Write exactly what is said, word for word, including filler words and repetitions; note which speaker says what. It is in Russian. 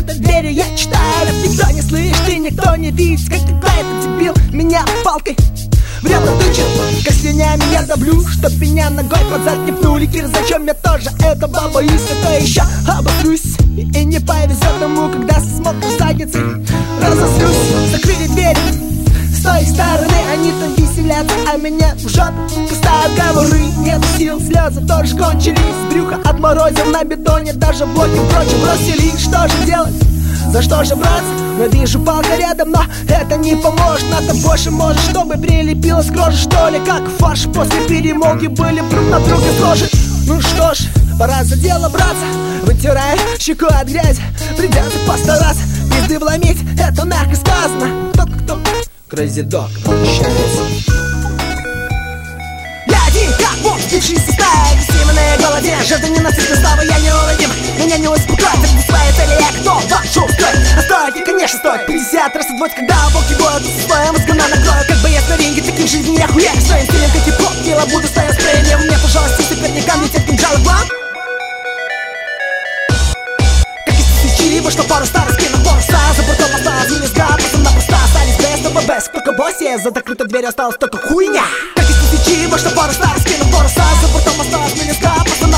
Speaker 1: закрытой двери я читаю рэп. Никто не слышит и никто не видит, как какой-то дебил меня палкой в ребра тычет, как слюнями я давлю, чтоб меня ногой под зад не пнули. Кир, зачем я тоже этого боюсь? Это еще обострюсь и, и не повезет тому, когда смотришь задницей. Разозлюсь, закрыли двери. С той стороны они там веселятся, а меня в жопу пустая отговоры. Нет сил, слезы тоже кончились. Брюхо отморозил на бетоне, даже блоки прочим бросили. Что же делать? За что же браться? Но вижу палка рядом, но это не поможет. Надо больше может, чтобы прилепилось к роже, что ли. Как фарш после перемолки были друг на друга схожи. Ну что ж, пора за дело браться. Вытирая щеку от грязи, придется постараться. Пизды вломить, это мягко сказано. Кто-кто? Crazy Dog обращается. Я один, как бог, спившийся стая, бессильная голоде. Жажда ненасытной славы, я неуловим. Меня не успокоит, ради своей цели я кто вошу стоит. А стоит, и конечно стоит пятьдесят раз отводь, когда волки воют. Со своим мозгом накрою, как бы я на ринге. Таким жизни я хуяк, своим стилем, как и поп. Дело буду стоять с прением. Мне, пожалуйста, соперникам летят кинжалы в вам. Как из тысячи, вышло пару старых скинов паруса. За бортом осталось не лезга, потом напросто остались без, но без. Только боссе, за закрытой дверью осталась только хуйня. Как из тысячи, вышло пару старых скинов паруса. За бортом осталось не лезга, потом